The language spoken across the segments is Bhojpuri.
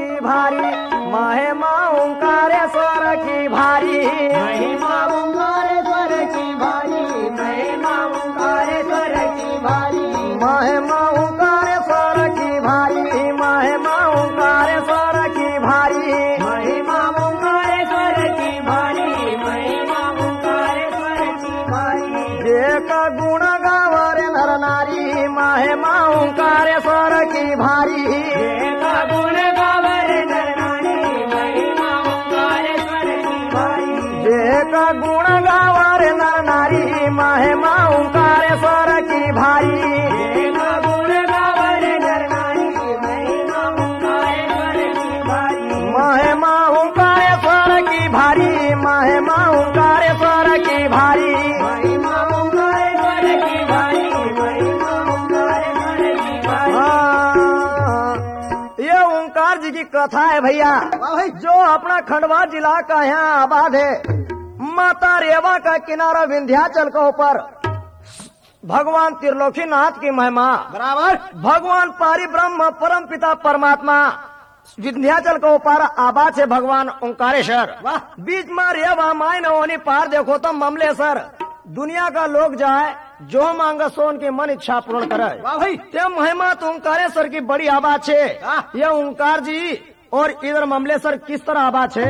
की भारी महिमा ओंकारेश्वर की भारी महिमा ओंकारेश्वर की भारी महिमा ओंकारेश्वर की भारी महिमा ओंकारेश्वर की भारी महिमा ओंकारेश्वर की भारी महिमा ओंकारेश्वर की भारी महिमा ओंकारेश्वर की भारी एक गुण गावरे नर नारी महिमा ओंकारेश्वर की भारी एक गुण गावरे नर नारी महिमा ओंकारेश्वर की भारी एक गुण गावरे नर नारी महिमा ओंकारेश्वर की भारी एक गुण गावरे नर नारी महिमा ओंकारेश्वर की भारी महिमा ओंकारेश्वर की भारी महिमा ओंकारेश्वर की भारी महिमा ओंकारेश्वर की भारी महिमा ओंकारेश्वर की भारी हाँ, ये ओंकार जी की कथा है भैया जो अपना खंडवा जिला का यहाँ आबाद है। माता रेवा का किनारा विंध्याचल के ऊपर भगवान त्रिलोकीनाथ की महिमा बराबर भगवान पारी ब्रह्म परम पिता परमात्मा विंध्याचल के ऊपर आबाद है भगवान ओंकारेश्वर। वाह। बीच में रेवा माय नवनी पार देखो तो ममलेश्वर दुनिया का लोग जाए जो मांगे सो उनकी मन इच्छा पूर्ण करे। वाह भाई ते महिमा तो ओंकारेश्वर की बड़ी आबाद है। वाह। ये ओंकार जी और इधर ममलेश्वर किस तरह आबाद है।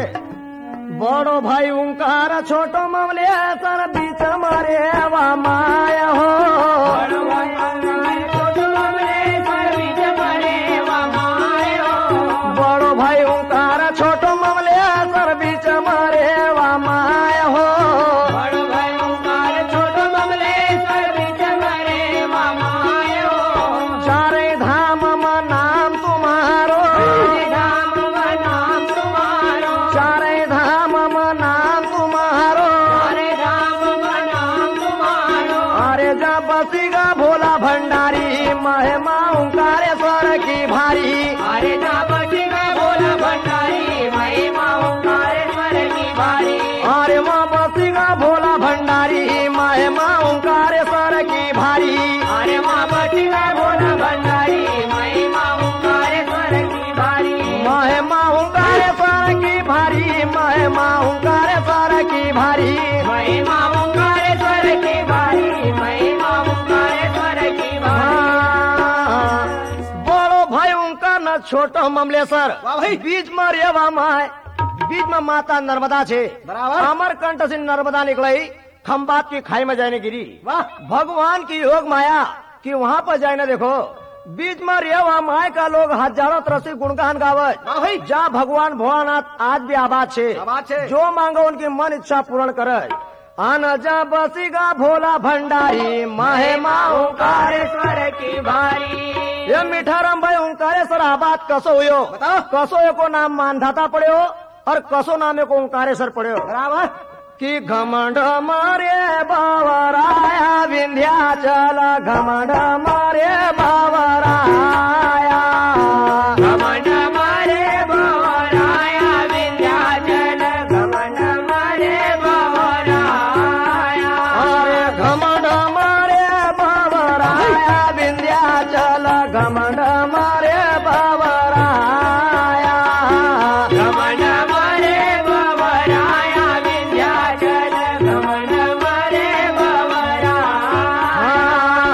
बड़ो भाई ओंकार छोटो ममलेश्वर बीच मारे वा माया हो बड़ो भाई ओंकार छोटो ममलेश्वर बीच मारे वा माया हो बड़ो भाई ओंकार छोटो ममलेश्वर बीच मारे वा माया हो बड़ो भाई ओंकार छोटो ममलेश्वर बीच मारे वा माया हो चारे धाम में नाम तुम्हारो राम का नाम तुम्हारो चारे धाम में नाम तुम्हारो हरे राम का नाम तुम्हारो अरे जा बसीगा भोला भंडारी महिमा ओंकारेश्वर की भारी हरे जा बचेगा भोला भंडारी महिमा ओंकारेश्वर की भारी अरे माँ बसीगा भोला भंडारी महिमा ओंकारेश्वर की भारी अरे माँ बचेगा भोला भंडारी महिमा ओंकारेश्वर की भारी महिमा ओंकारेश्वर की भारी महिमा ओंकारेश्वर की भारी महिमा ओंकारेश्वर की भारी महिमा ओंकारेश्वर की भारी हाँ, बड़ो भाई ओंकार न छोटो ममलेश्वर वाह भाई। बीच में रेवा माय बीच में माता नर्मदा छे बराबर। अमरकंठ से नर्मदा निकली खम्बात की खाई में जाने गिरी। वाह भगवान की योग माया कि वहाँ पर जाए ना देखो बीच में रेवा माय का लोग हजारों तरह से गुणगान गावत वाह भाई। जा भगवान भोलानाथ आज भी आबाद छे आबाद छे। जो मांगो उनकी मन इच्छा पूर्ण करे। आन जा बसीगा भोला भंडारी महिमा ओंकारेश्वर ओंकारेश्वर की भारी ये मीठाराम भाई ओंकारेश्वर आबाद कसो हुयो बताओ। कसो को नाम मानधाता पड़े और कसो नामे को ओंकारेश्वर पड़े बराबर कि घमंड मारे बावराया विंध्याचल घमंड मारे बावराया घमंड मारे बावराया विंध्याचल घमंड मारे बावराया अरे घमंड मारे बावराया विंध्याचल घमंड मारे बावराया घमंड मारे बावराया विंध्याचल घमंड मारे बावराया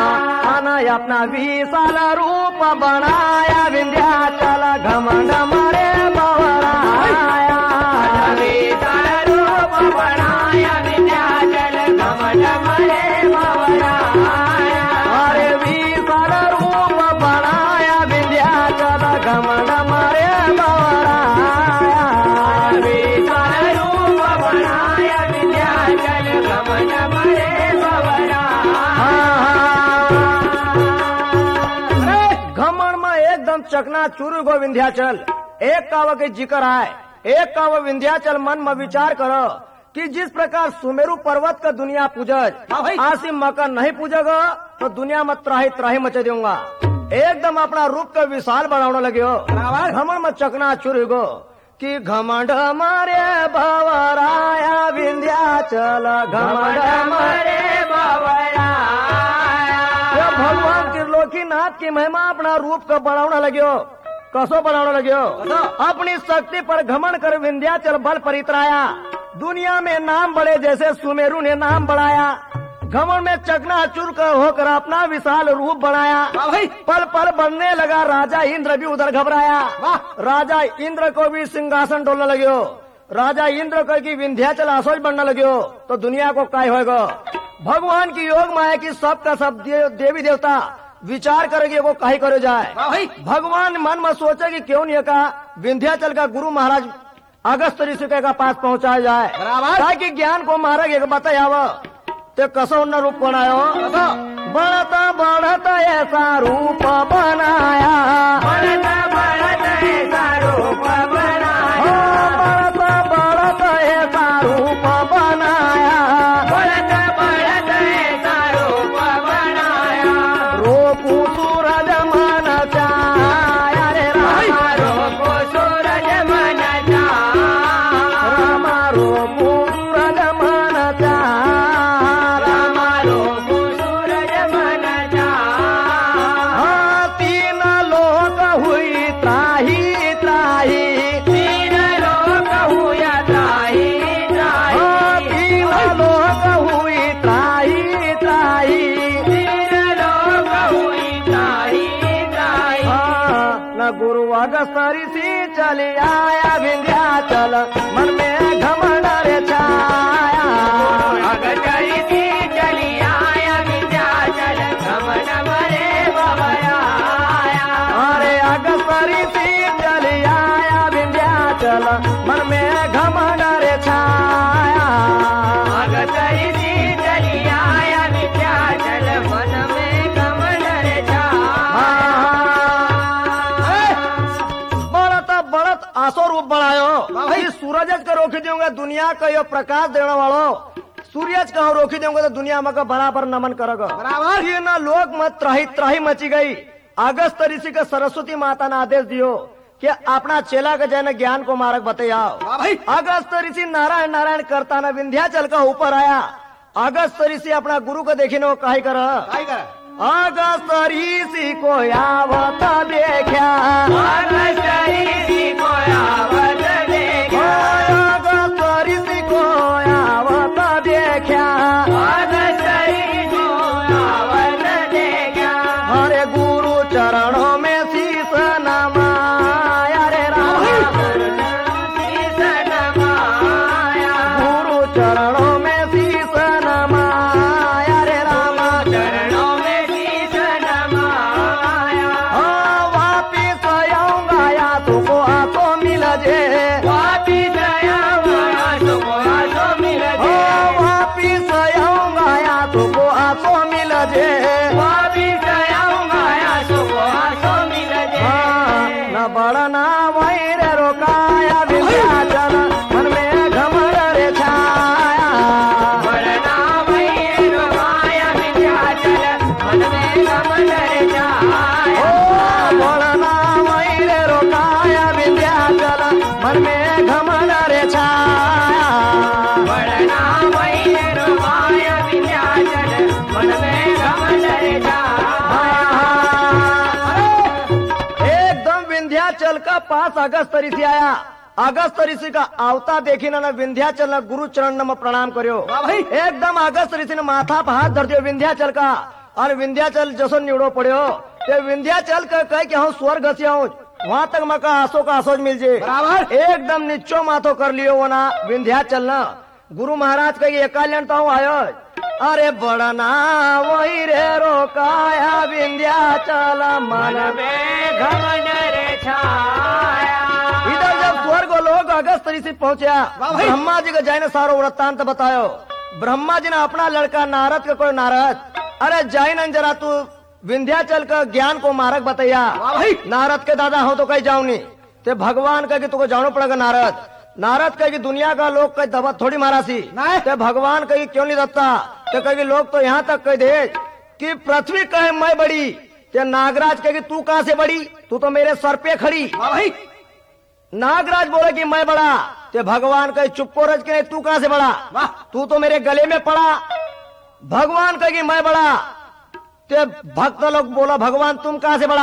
अपना विशाल रूप बनाया विंध्याचल घमंड मारे बावराया विशाल रूप बनाया विंध्याचल घमंड मारे बावराया अरे विशाल रूप बनाया विंध्याचल घमंड मारे बावराया विशाल रूप बनाया विंध्याचल घमंड मारे बावराया घमंड में एकदम चकना चूर गो विंध्याचल। एक काव के जिक्र आए एक काव विंध्याचल मन में विचार करो कि जिस प्रकार सुमेरु पर्वत का दुनिया पूजज आसिम मकर नहीं पूजेगा तो दुनिया में त्राही त्राही मचे दूंगा। एकदम अपना रूप का विशाल बनाने लगे हो घमंड में चकना चूर गो कि घमंड मारे भवराया विंध्याचल घमंड मारे बावराया भगवान त्रिलोकीनाथ की महिमा अपना रूप का बढ़ाने लगे हो। कसो बनाने लग्यो अपनी शक्ति पर घमंड कर विंध्याचल बल परित्राया। दुनिया में नाम बड़े जैसे सुमेरु ने नाम बढ़ाया। घमंड में चकनाचूर होकर अपना विशाल रूप बनाया। पल पल बनने लगा राजा इंद्र भी उधर घबराया। राजा इंद्र को भी सिंहासन डोलने लग्यो। राजा इंद्र को की विंध्याचल असोज बनने लग्यो तो दुनिया को काय होगा। भगवान की योग माया की सब का सब देवी देवता विचार करेंगे वो काहे करे जाए। भगवान मन में सोचे कि क्यों नहीं का विंध्याचल का गुरु महाराज अगस्त ऋषि का पास पहुंचाया जाए ताकि ज्ञान को महाराज एक बताया। ते कसो न रूप बनायो बढ़ता बढ़ता ऐसा रूप बनाया। बढ़ता बढ़ता ऐसा रूप बनाया। बढ़ता बढ़ता ऐसा रूप बनाया। बढ़ता बढ़ता ऐसा रूप बनाया। रूपु सूरज मन चाया रे रामा रूपु सूरज मन चाया। रामा रूपु सूरज मन चाया। रामा रूपु सूरज मन चाया। तीन लोक हुई त्राही त्राही। तीन लोक हुआ त्राही त्राही। तीन लोक हुई त्राही त्राही। तीन लोक हुई त्राही त्राही। न गुरु अगस्त ऋषि चली आया विंध्याचल मन में घमंड रे छाया। अगस्त ऋषि चली आया विंध्याचल घमंड मरे बबया। अरे अगस्त ऋषि चली आया विंध्याचल मन में घमंड रे छाया। अगस्त ऋषि चली आया विंध्याचल मन में घमंड रे छाया। बढ़त बढ़त आसो रूप बढ़ायो। सूरज का रोकी दूंगा दुनिया का यो प्रकाश देने वालो। सूर्य कहो रोकी दूंगा तो दुनिया में बराबर नमन करोगे। बराबर। ये ना लोग मत त्राही त्राही मची गई। अगस्त ऋषि का सरस्वती माता ने आदेश दियो कि अपना चेला के जैन ज्ञान को मार्ग बताओ। अगस्त ऋषि नारायण नारायण करता न विंध्याचल का ऊपर आया। अगस्त ऋषि अपना गुरु को देखी न काहे कर। अगस्त ऋषि को आवत देखा। अगस्त ऋषि को आवत देखा। अगस्त ऋषि को आवत देखा। अगस्त ऋषि को आवत देखा। हरे गुरु चरणों में शीश नमाया रे रामा। शीश नमाया। गुरु चरणों में शीश नमाया रे रामा। चरणों में शीश नमाया। वापिस आऊंगा या तुमको आंखों मिल जे। वापिस आऊंगा तुमको आंखों मिल जे। वापिस आऊंगा या तुमको आंखों मिल जे। वापिस आऊंगा तुमको आंखों मिल जे। न बढ़ना वैर रोकाया विंध्याचल मन में घमंड रे छाया। बढ़ना वही रोमाया विंध्याचल मन में घमंड रे छाया। बढ़ना वैर रोकाया विंध्याचल मन में घमंड रे छाया। बढ़ना वही रोमाया विंध्याचल मन में घमंड रे छाया। एकदम विंध्याचल का पास अगस्त ऋषि आया। अगस्त ऋषि का आवता देखी ना विंध्याचल ने गुरु चरण में प्रणाम करियो। एकदम अगस्त ऋषि ने माथा पर हाथ धर दियो विंध्याचल का। और विंध्याचल जसो निवड़ो पड़ो ते विंध्याचल का कह के हम स्वर्ग हसियाऊं वहां तक मका आसो का आसोज मिल जे। एकदम निच्चो माथो कर लियो वो ना विंध्याचल ना। गुरु महाराज कह एकाल्यता हूँ आयो। अरे बड़ना वही रे रोकाया विंध्याचल मन में घमंड रे छाया। इधर जब स्वर्ग लोग अगस्त ऋषि पहुंचा ब्रह्मा जी का जैन सारो वृत्तांत बतायो। ब्रह्मा जी ने अपना लड़का नारद का कोई नारद अरे जैन जरा तू विंध्याचल का ज्ञान को मार्ग बताया। नारद के दादा हो तो कहीं जाऊं नहीं ते भगवान कह तुमको जानो पड़ेगा। नारद नारद कह कि दुनिया का लोग कहीं दबा थोड़ी मारा सी ते भगवान कही क्यों नहीं दबता। तो कह लोग तो यहाँ तक कह दे कि पृथ्वी कहे मैं बड़ी ते नागराज कहे तू कहाँ से बड़ी तू तो मेरे सर पे खड़ी। नागराज बोले कि मैं बड़ा ते भगवान कहे चुप को रज के तू कहाँ से बड़ा तू तो मेरे गले में पड़ा। भगवान कहे कि मैं बड़ा ते भक्त लोग बोला भगवान तुम कहाँ से बड़ा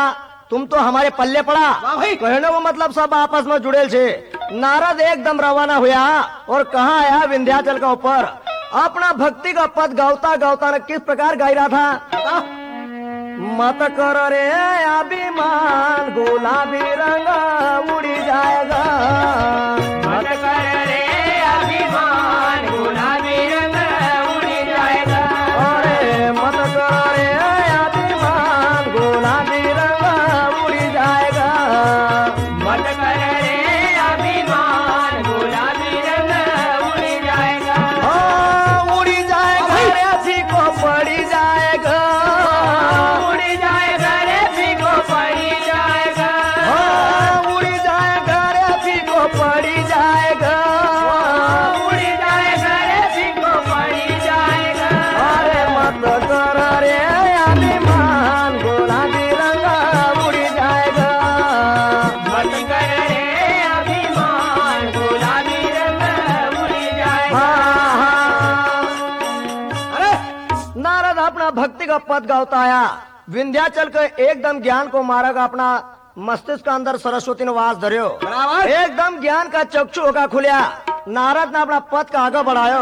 तुम तो हमारे पल्ले पड़ा। भाई। कहने को मतलब सब आपस में जुड़े छे। नारद एकदम रवाना हुआ और कहाँ आया विंध्याचल का ऊपर। अपना भक्ति का पद गाता गाता ने किस प्रकार गाई रहा था। मत कर रे अभिमान गुलाबी रंग उड़ी जाएगा। मत कर रे अभिमान गुलाबी रंग उड़ी जाएगा। अरे मत कर रे अभिमान गुलाबी रंग उड़ी जाएगा। मत कर रे अभिमान गुलाबी रंग उड़ी जाएगा। हाँ, उड़ी जाएगा रे अच्छी को पड़ी जाएगा। उड़ी जाएगा रे फिको पड़ी जाएगा। हाँ, उड़ी जाएगा रे अच्छी को पड़ी जाएगा। उड़ी जाएगा रे फिको पड़ी जाएगा। अरे मत कर रे अभिमान गुलाबी रंग उड़ी जाएगा। मत कर रे अभिमान गुलाबी रंग उड़ी जाएगा। हाँ, अरे नारद अपना भक्ति का पद गाता आया। विंध्याचल के एकदम ज्ञान को मारक अपना मस्तिष्क के अंदर सरस्वती ने वास धर्यो। बराबर। एकदम ज्ञान का चक्षु होगा खुलिया। नारद ने अपना पद का आगे बढ़ायो।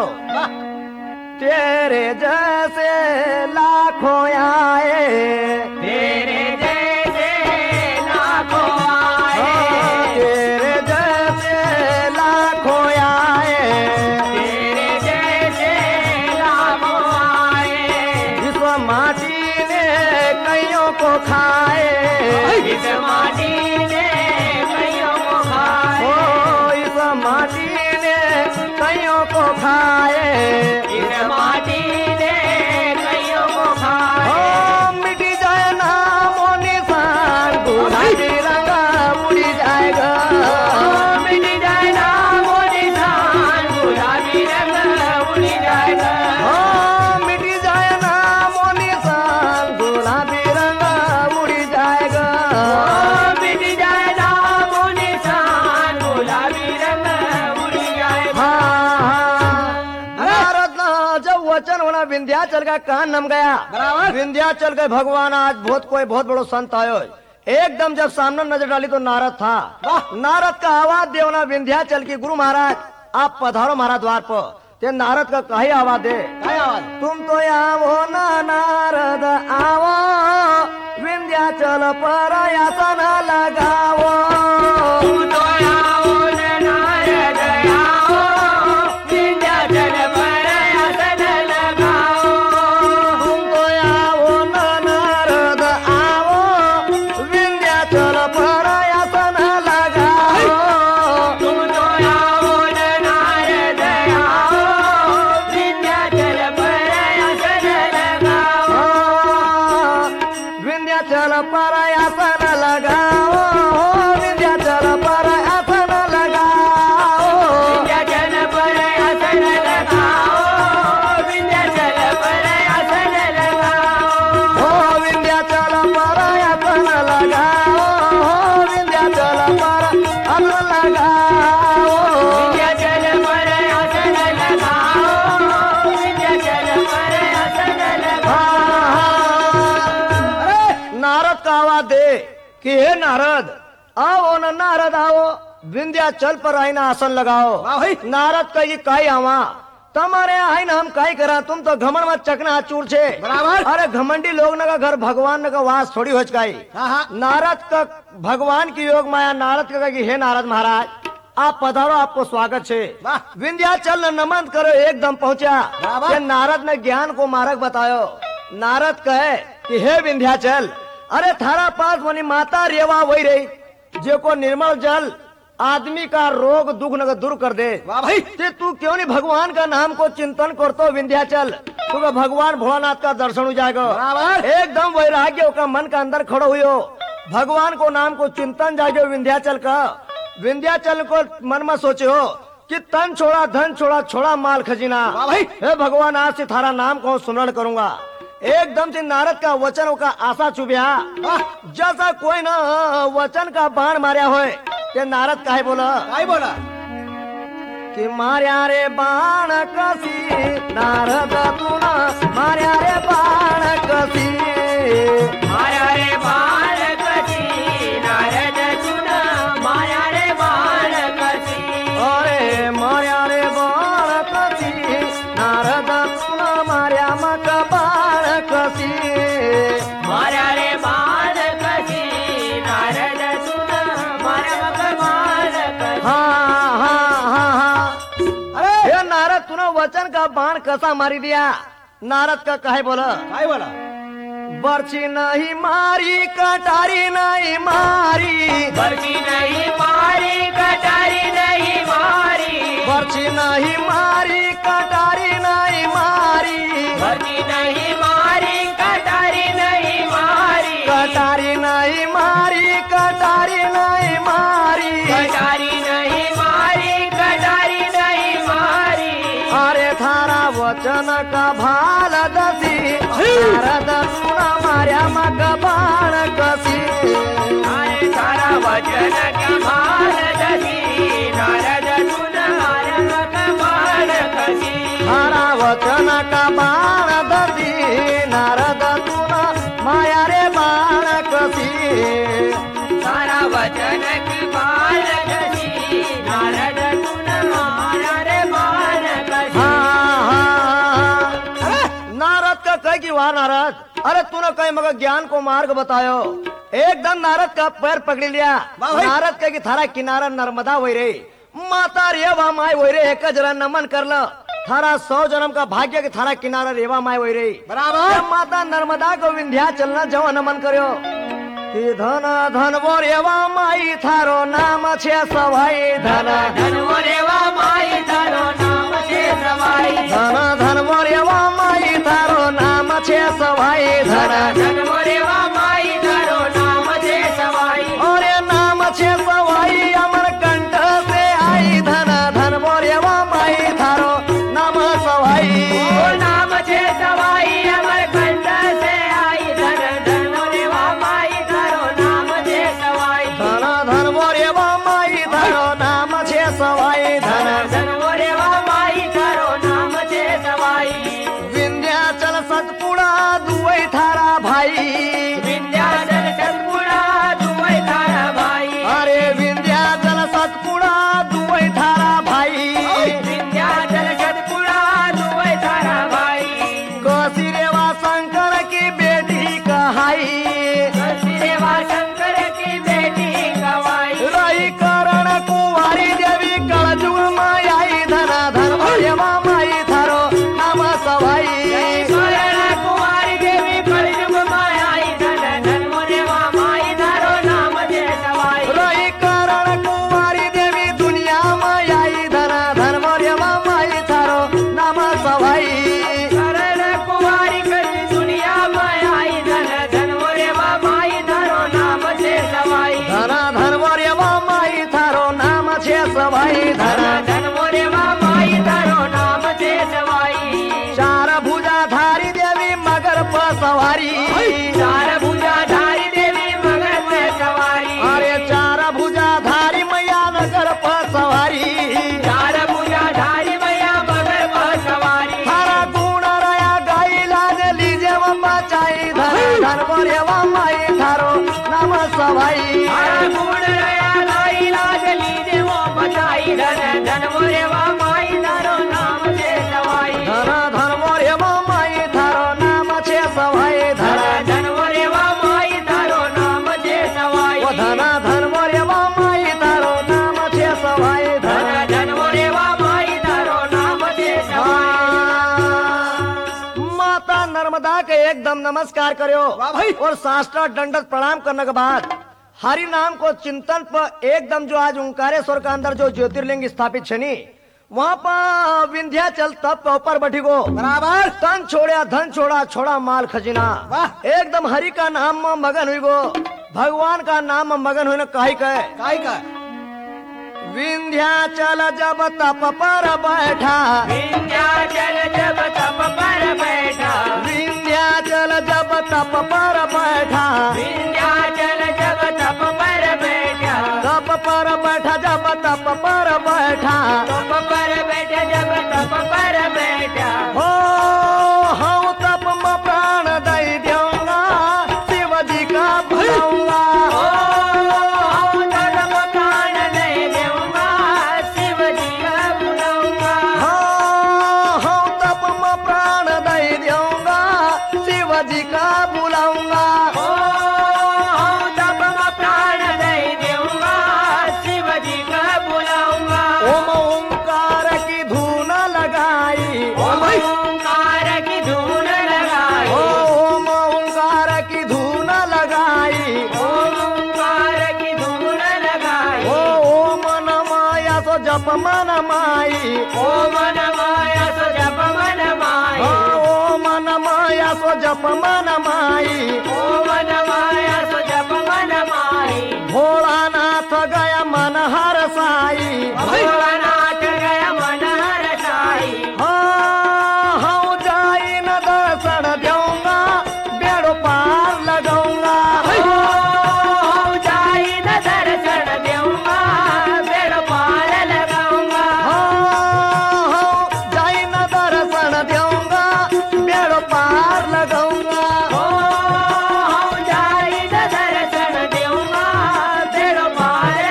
तेरे जैसे लाखों आए। तेरे जैसे लाखों आए। हाँ, तेरे जैसे लाखों आए। तेरे जैसे लाखों आए। इस माटी ने कईयों को खाए। इस माटी ने कईयों को खाए। ओ इस माटी ने कईयों को खाए। इस माटी ने कईयों को खाए। ओ मिटी जाए नाम और निशान गुलाबी रंग उड़ी जाएगा। मिट जाए नाम और निशान गुलाबी रंग उड़ी जाएगा। ओ मिटी जाए नाम और निशान गुलाबी रंग उड़ी जाएगा। मिट जाए नाम और निशान गुलाबी रंग उड़ी जाएगा। नारद ना जब वचन होना विंध्याचल का कान नम गया। बराबर। विंध्याचल के भगवान आज कोई बहुत बड़ो संत आयो। एकदम जब सामने नजर डाली तो नारद था। नारद का आवाज देवना विंध्याचल की गुरु महाराज आप पधारो महाराज द्वार पर। ते नारद का कही आवाज दे। तुम तो आओ ना नारद आओ विंध्याचल पर आसन लगाओ। तुम तो आओ न नारद आओ विंध्याचल पर आसन लगाओ। तुम तो आओ ना नारद आओ विंध्याचल पर आसन लगाओ। तुम तो आओ न नारद आओ विंध्याचल पर आसन लगाओ। विंध्याचल पर आसन लगाओ। विंध्याचल पर आसन लगाओ। विंध्याचल पर आसन लगाओ। विंध्याचल पर आसन लगाओ। हो विंध्याचल पर आसन लगाओ। हो विंध्याचल पर आसन लगाओ। विंध्याचल पर आसन लगाओ। विंध्याचल पर आसन लगाओ। अरे नारद का आवाज दे कि हे नारद आओ न नारद आओ विंध्याचल पर आईना आसन लगाओ। नारद का ये काई आवा तुम्हारे आई ना हम काई करा। तुम तो घमंड में चकना चूर छे। बराबर। अरे घमंडी लोग न का घर भगवान न का वास थोड़ी हो चकाई। नारद का भगवान की योग माया नारद का कि हे नारद महाराज आप पधारो आपको स्वागत छे। विंध्याचल ने नमन करो एकदम पहुंचा। ये नारद ने ज्ञान को मार्ग बतायो। नारद कहे कि हे विंध्याचल अरे थारा पास वनी माता रेवा वही रही जो को निर्मल जल आदमी का रोग दुख न दूर कर दे। ते तू क्यों नहीं भगवान का नाम को चिंतन करतो विंध्याचल। तुझे भगवान भोलानाथ का दर्शन हो जाएगा। एकदम वैराग्य का मन का अंदर खड़ो हुई भगवान को नाम को चिंतन जागे विंध्याचल का। विंध्याचल को मन में सोचे हो कि तन छोड़ा धन छोड़ा छोड़ा माल खजीना। हे भगवान आज से थारा नाम को सुमरण करूंगा। एकदम से नारद का वचन का आशा चुभ्या जैसा कोई ना वचन का बाण मार्या होए। ते नारद काहे बोला कि मार्या रे बाण कसी नारद तू ना मार्या रे बाण कसी। मार्या रे बाण कसी हाँ हाँ हाँ हाँ। अरे हे नारद तूने वचन का बाण कसा मारी दिया। नारद का कहे बोला काय बोला बर्छी नहीं मारी कटारी नहीं मारी बर्फी नहीं मारी कटारी नहीं मारी बर्छी नहीं मारी कटारी नहीं मारी बर्फी नहीं मारी कटारी नहीं मारी कटारी नहीं मारी कटारी नहीं मारी कटारी नहीं मारी कटारी नहीं मारी अरे थारा वचन का भाल दसी नारद सुना मार्या मग बाण कसी अरे सारा वचन कमाल दसी नारद सुन मारक बाण कसी थारा वचन का बाण दसी नारद सुना माया रे बाण कसी सारा वचन कमाल दसी नारद सुन मारा रे बाण कसी हाँ हाँ हाँ। नारद का कह कि वाह नारद अरे तूने कहीं मगर ज्ञान को मार्ग बतायो। एकदम नारद का पैर पकड़ लिया। वाह भाई। नारद का कि थारा किनारा नर्मदा वही रे माता रेवा माय वही रे एक जरा नमन कर लो थारा 100 जन्म का भाग्य के थारा किनारा रेवा माय वही रे बराबर माता नर्मदा को विंध्या चलना जव नमन करो कि धन धन वो रेवा माई थारो नाम छे सवाई धन धन रेवा माई धनो नाम छे सवाई धन धन वो रेवा माई थारो नाम छे सवाई धन धन रेवा माई धनो नाम छे सवाई और ये नाम छे सवाई अमर कंठ से आई धन धन वो रेवा माई थारो नाम सवाई ओ नाम छे सवाई अमर कंठ से आई धन धन रेवा माई धनो नाम छे सवाई धन धन वो रेवा माई थारो नाम छे सवाई धन धन रेवा माई धनो नाम छे सवाई विंध्याचल सतपुड़ा दुवई थारा भाई विंध्याचल सतपुड़ा दुवै थारा भाई अरे विंध्याचल सतपुड़ा दुवई थारा भाई विंध्याचल सतपुड़ा दुवै थारा भाई कोसी रेवा शंकर की बेटी कहाई सेवा शंकर की बेटी गवाई रही करण कुंवारी देवी कलजुग माई धन धन रेवा माई थारो नाम सवाई करण कुमारी देवी कलयुग मायाई धन धन रेवा माई धारो नाम जे सवाई रही करण कुंवारी देवी दुनिया माई धन धन रेवा माई थारो नाम सवाई करण कुमारी कल दुनिया मायाई धन धन रेवा माई धारो नाम जे सवाई धन धन रेवा माई थारो नाम छे सवाई धन धन धन रेवा माई धारो नाम जे सवाई चार भुजा धारी देवी मगर पर सवारी चार भुजा धारी देवी मगर पे सवारी अरे चार भुजा धारी मैया नगर पर सवारी चार भुजा धारी मैया मगर पर सवारी थारा गुण रया गाई लाज लीजे बचाई धन धन रेवा माई थारो नाम सवाई हरा गुण रया लाई लाज लीजे वो बचाई धन धन रेवा माई धारो नाम जे सवाई धन धन रेवा माई थारो नाम छे सवाई धन धन रेवा माई धारो नाम जे सवाई ओ धन धन रेवा माई थारो नाम छे सवाई धन धन धन रेवा माई धारो नाम जे सवाई माता नर्मदा के एकदम नमस्कार करो वाह भाई। और साष्टा दंडक प्रणाम करने के बाद हरि नाम को चिंतन पर एकदम जो आज ओंकारेश्वर के अंदर जो ज्योतिर्लिंग स्थापित छनी वहाँ पर विंध्याचल तप के ऊपर बैठी गो बराबर तन छोड़ा धन छोड़ा छोड़ा माल खजीना वाह। एकदम हरि का नाम में मगन हुई गो भगवान का नाम में मगन हुई न कही कहे काय का विंध्याचल जब तप पर बैठा विंध्याचल जब तप पर बैठा विंध्याचल जब तप पर बैठा विंध्याचल जब तप पर बैठा तप पर बैठा जब तप पर बैठा तप पर बैठा जब तप पर बैठा हो हम तप में प्राण दई दूंगा शिव जी का बुलाऊंगा ओ धर्म प्राण दे दूंगा शिव जी का बुलाऊंगा हाँ, हम तप में प्राण दई दूंगा शिव जी का बुलाऊंगा ओ तप में प्राण दे दूंगा मन माई ओम नमः सो जप मन माई ओम नमः सो जप मन माई ओम नमः सो जप मन माई भोलानाथ गया मन हर साई भोलानाथ गया मन हर साई हाँ जाई न दर्शन दूंगा बेड़ो पार लगाऊंगा जाई न दर्शन दूंगा बेड़ पार लगाऊंगा जाई न दर्शन दूंगा बेड़ो पार लगाऊंगा जाई न दर्शन दूंगा बेड़ पार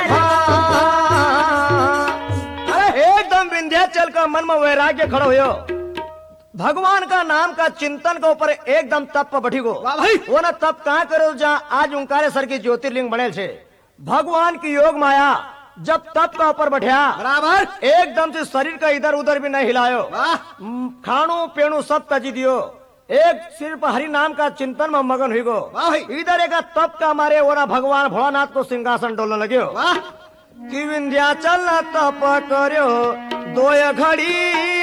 अरे एकदम विंध्याचल का मन में वैराग्य खड़ो हो भगवान का नाम का चिंतन के ऊपर एकदम तप पर बैठी गो वो ना तप कहाँ करो जहाँ आज ओंकारे सर की ज्योतिर्लिंग बने छे भगवान की योग माया जब तप का ऊपर बैठा बराबर एकदम से शरीर का इधर उधर भी नहीं हिलायो खाणु पेणु सब तजी दियो एक सिर्फ हरि नाम का चिंतन में मगन हुई गो इधर एक तप का मारे वो ना भगवान भोलानाथ को सिंहासन डोलने लगे कि विंध्याचल तप करो दोय घड़ी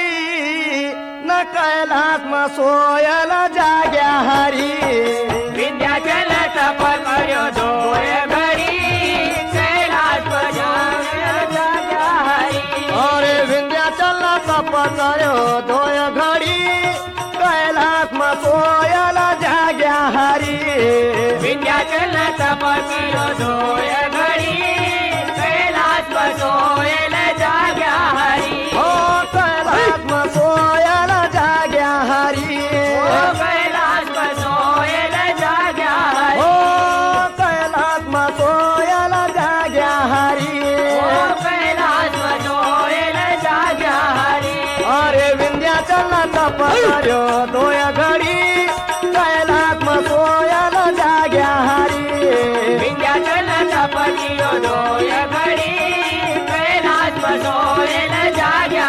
न कैलाश में सोयल जाग्या हरी विंध्याचल तप करो दोय घड़ी कैलाश पर जाग्या हरी अरे विंध्याचल तप करो दोय घड़ी कैलाश में सोयल जाग्या हरी विंध्याचल तप करो दोय घड़ी कैलाश पर सोयल जाग्या हरी ओ कैलाश में सोयल जाग्या हरी कैलाश पर सोयल जाग्या हरी ओ कैलाश में सोयल जाग्या हरी कैलाश पर सोयल जाग्या हरी अरे विंध्याचल तप करो दोय घड़ी कैलाश में सोयल जाग्या हरी विंध्याचल तप करो दोय घड़ी कैलाश पर सोयल जाग्या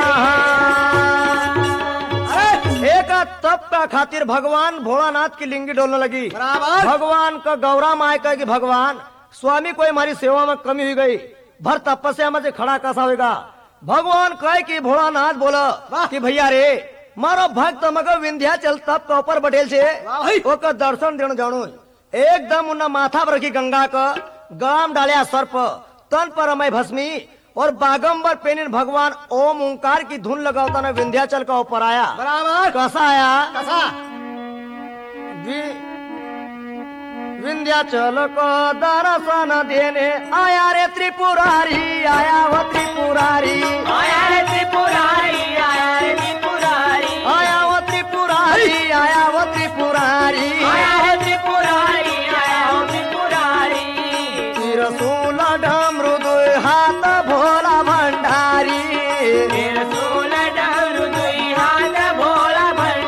एक तप का खातिर भगवान भोलानाथ की लिंगी डोलने लगी भगवान का गौरा माय कहे कि भगवान स्वामी कोई हमारी सेवा में कमी हुई गई भर तपस्या में से खड़ा कैसा होगा भगवान कहे कि भोलानाथ बोला कि भैया रे मारो भक्त मगर विंध्याचल तप का ऊपर बैठे से ओकर दर्शन देने जानो एकदम उन्ना माथा पर रखी गंगा का गाम डालिया सर्प तन पर मैं भस्मी और बागंबर पेनिन भगवान ओम ओंकार की धुन लगाता ना विंध्याचल का ऊपर आया बराबर कैसा आया कैसा विंध्याचल को दर्शन देने आया रे त्रिपुरारी आया वो त्रिपुरारी आया रे त्रिपुरारी आया रे त्रिपुरारी आया वो त्रिपुरारी आया वो त्रिपुरारी आया रे त्रिपुरारी आया वो त्रिपुरारी तिरसूल डमरू दुई हाथ भोला भंडारी तिरसूल डमरू दुई हाथ भोला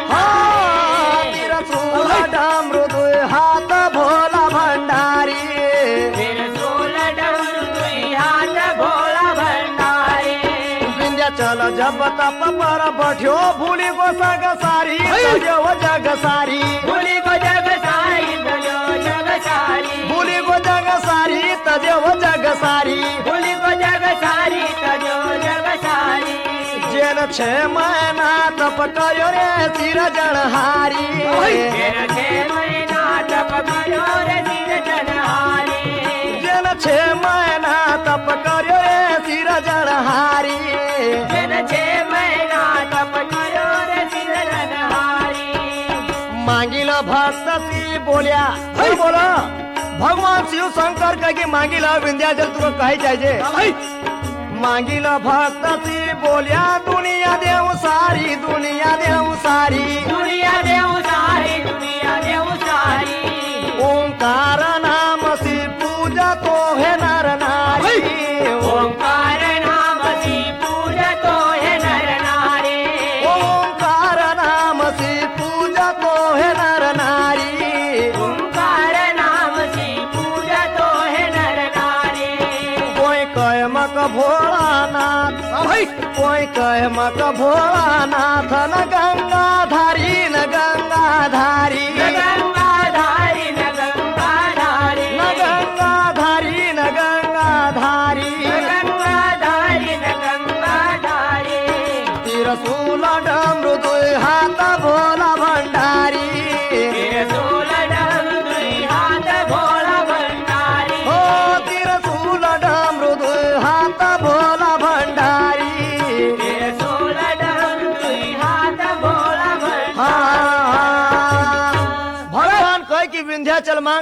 हाँ, भंडारी तिरसूल डमरू दुई हाथ भोला भंडारी तिरसूल डमरू दुई हाथ भोला भंडारी विंध्याचल जब तप पर बैठ्यो भूली को सग सारी तजो जग सारी भूली को जग सारी तजो जग सारी भूली को जग सारी तजो जग सारी भूली को जग सारी तजो जग सारी जेन छे महीना तप कयो रे सिर जनहारी तेरा 6 महीना तप करो रे सिर जनहारी जेन छे महीना तप कयो रे सिर जनहारी तेरा 6 महीना तप करो रे सिर जनहारी मांगिल भक्त सी बोलिया बोला भगवान शिव शंकर कह के मांगिल विंध्याचल तुमको कही चाहिए मांगिल भक्त सी बोलिया दुनिया देव सारी दुनिया देव सारी दुनिया देव सारी दुनिया देव सारी ओंकार नाम सी पूजा तो है नर नारी ओंकार नाम सी पूजा तो है नर नारी ओंकार नाम सी पूजा तो है नर नारी ओंकार नाम सी पूजा तो है नर नारी कोई कह मक भोलानाथ कोई कह मक भोलानाथ न गंगा धारी न गंगा धारी न गंगा धारी न गंगा धारी न गंगा धारी न गंगा धारी न गंगा धारी न गंगा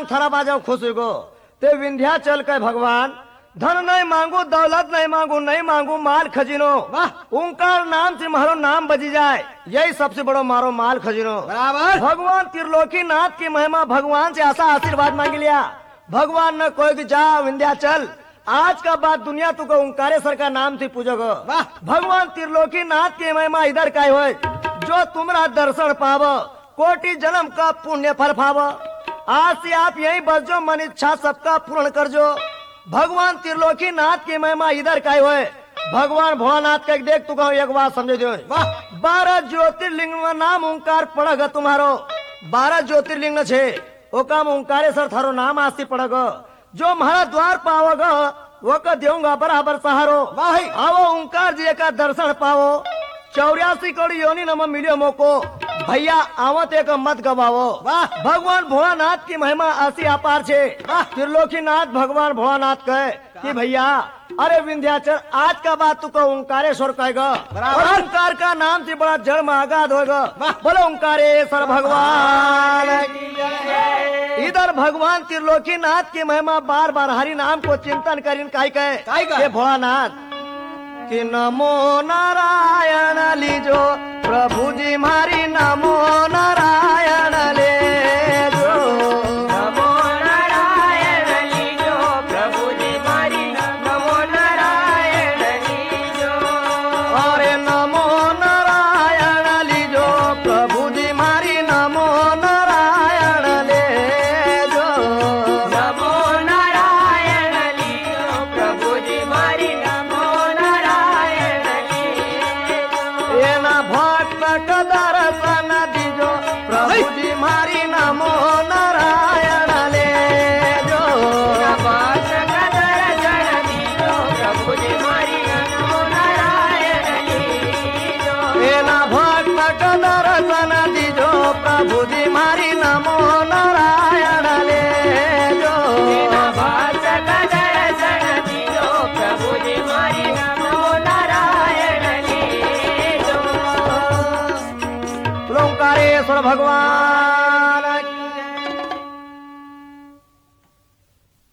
मांग थारा बाजाओ खुश हो ते विंध्याचल के भगवान धन नहीं मांगू दौलत नहीं मांगू नहीं मांगू माल खजीनो ओंकार नाम से मारो नाम बजी जाए यही सबसे बड़ो मारो माल खजीनो बराबर भगवान त्रिलोकी नाथ की महिमा भगवान से ऐसा आशीर्वाद मांग लिया भगवान ने कोई कि जा विंध्याचल आज का बाद दुनिया तुको ओंकारेश्वर का नाम से पूजोगो भगवान त्रिलोकी नाथ की महिमा इधर का हो जो तुम्हारा दर्शन पाव कोटि जन्म का पुण्य फल पाव आज से आप यही बस जो मन इच्छा सबका पूर्ण कर जो भगवान त्रिलोकी नाथ की महिमा इधर का हो भगवान भोलानाथ का देख तू एक बात समझे जो 12 ज्योतिर्लिंग में नाम ओंकार पड़ेगा तुम्हारो 12 ज्योतिर्लिंग छे ओकाम ओंकारेश्वर थारो नाम आस्ती पड़ेगा जो महारा द्वार पाओगा वो का देऊंगा बराबर सहारो आओ ओंकार जी का दर्शन पाओ 84 करोड़ योनि नम मिलियो मोको भैया आवत एक मत गवाओ भगवान भोलानाथ की महिमा ऐसी अपार छे त्रिलोकी नाथ भगवान भोलानाथ कहे कि भैया अरे विंध्याचल आज का बात तू को ओंकारेश्वर कहेगा और ओंकार का नाम से बड़ा जड़ में आगाध होगा बोलो ओंकारेश्वर भगवान इधर भगवान त्रिलोकी नाथ की महिमा बार बार हरि नाम को चिंतन करीन काई कहे भोलानाथ कि नमो नारायण लीजो प्रभु जी मारी नमो नारायण ले जो नमो नारायण लीजो प्रभु जी मारी नमो नारायण लीजो अरे नमो नारायण लीजो प्रभु जी मारी नमो नारायण ले जो नमो नारायण लीजो प्रभु जी मारी नमो नारायण लीजो ये ना भक्त का दर्शन दीजो प्रभु जी मारी नमो नारायण ले जो नवास का दर्शन दीजो प्रभु जी मारी नमो नारायण लीजो ये ना भक्त का दर्शन दीजो प्रभु जी मारी नमो नारायण ले जो नवास का दर्शन दीजो प्रभु जी मारी नमो नारायण लीजो ओंकारेश्वर भगवान